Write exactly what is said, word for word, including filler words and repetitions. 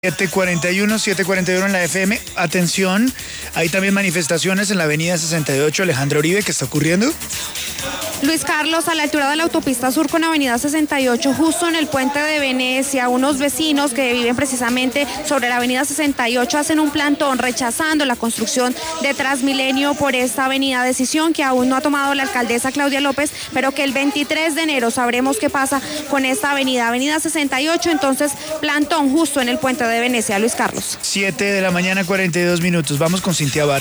siete cuarenta y uno, siete cuarenta y uno en la F M. Atención, hay también manifestaciones en la avenida sesenta y ocho, Alejandra Uribe. ¿Qué está ocurriendo? Luis Carlos, a la altura de la autopista sur con avenida sesenta y ocho, justo en el puente de Venecia, unos vecinos que viven precisamente sobre la avenida sesenta y ocho hacen un plantón rechazando la construcción de Transmilenio por esta avenida, decisión que aún no ha tomado la alcaldesa Claudia López, pero que el veintitrés de enero sabremos qué pasa con esta avenida, avenida sesenta y ocho, entonces plantón justo en el puente de Venecia. Luis Carlos. siete de la mañana, cuarenta y dos minutos. Vamos con Cintia Vargas.